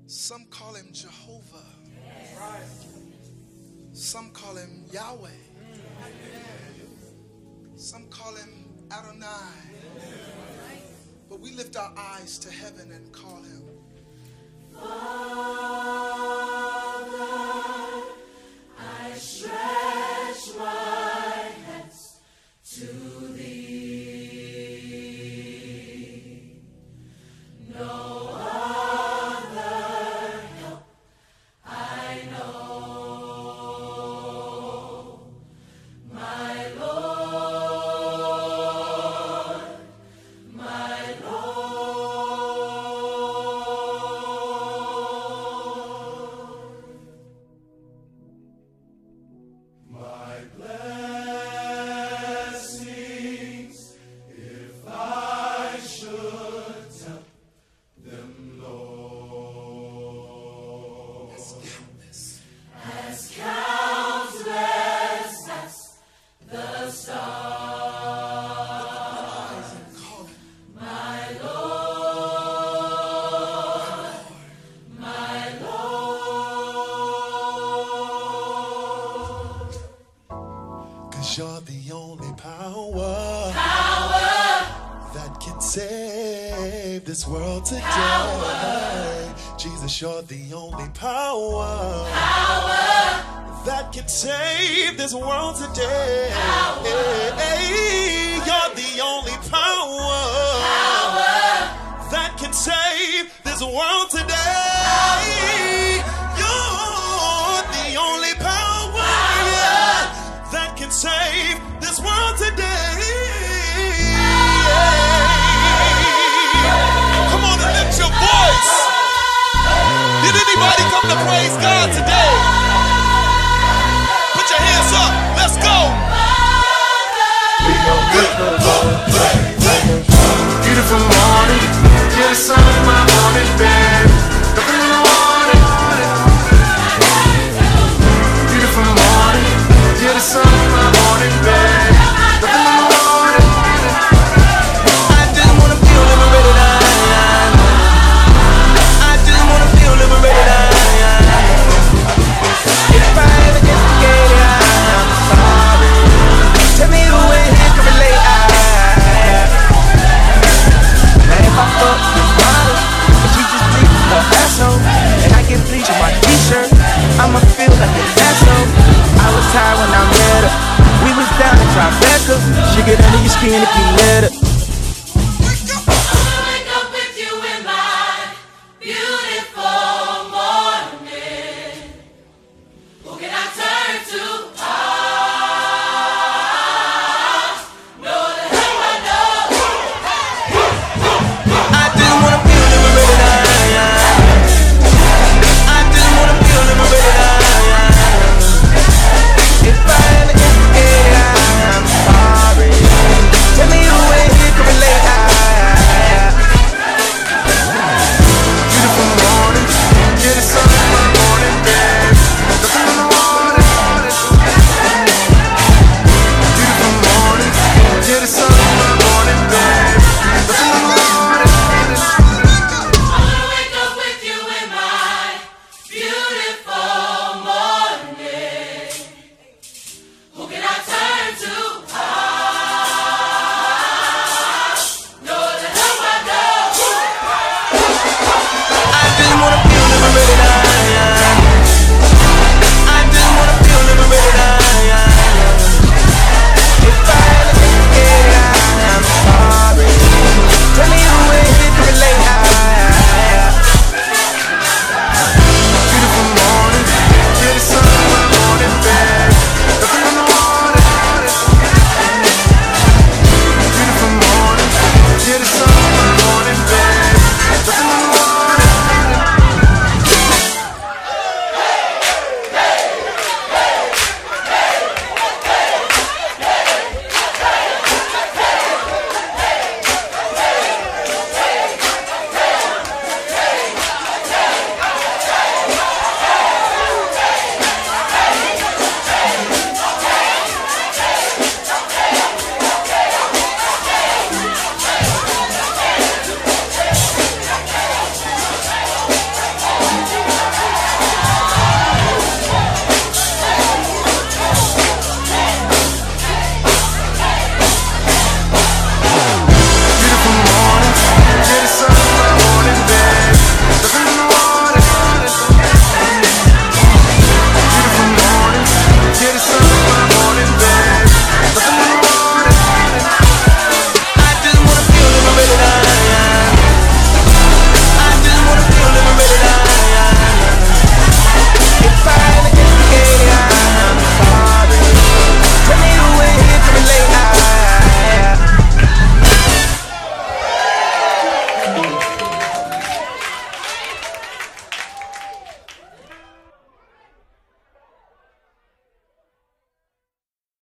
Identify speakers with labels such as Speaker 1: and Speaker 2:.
Speaker 1: Some call him Jehovah. Some call him Yahweh. Some call him Adonai. But we lift our eyes to heaven and call him
Speaker 2: Father. I stretch my hands to thee. No other help I know. My Lord, my Lord. My blessings, if I should tell them, Lord, as countless as the stars. My Lord, my Lord.
Speaker 1: 'cause you're the only power that can save this world today. Jesus, you're the only power that can save this world today. You're the only power that can save this world today. You're the only power that can save this world today. Come on and lift your voice. Did anybody come to praise God today? Put your hands up. Let's go.
Speaker 3: Beautiful morning, you're the sun in my morning bed. Nothing in the morning. Beautiful morning, you're the sun in my morning bed. Nothing in the morning. I just wanna feel liberated. I just wanna feel liberated. If I ever get scared, I'm sorry. Tell me who in here can relate. If I fuck this model, and she just leaves her asshole, and I get bleach on my t-shirt, I'ma feel like an asshole. I was tired when I met her. We was down in Tribeca. She get under your skin if you let her.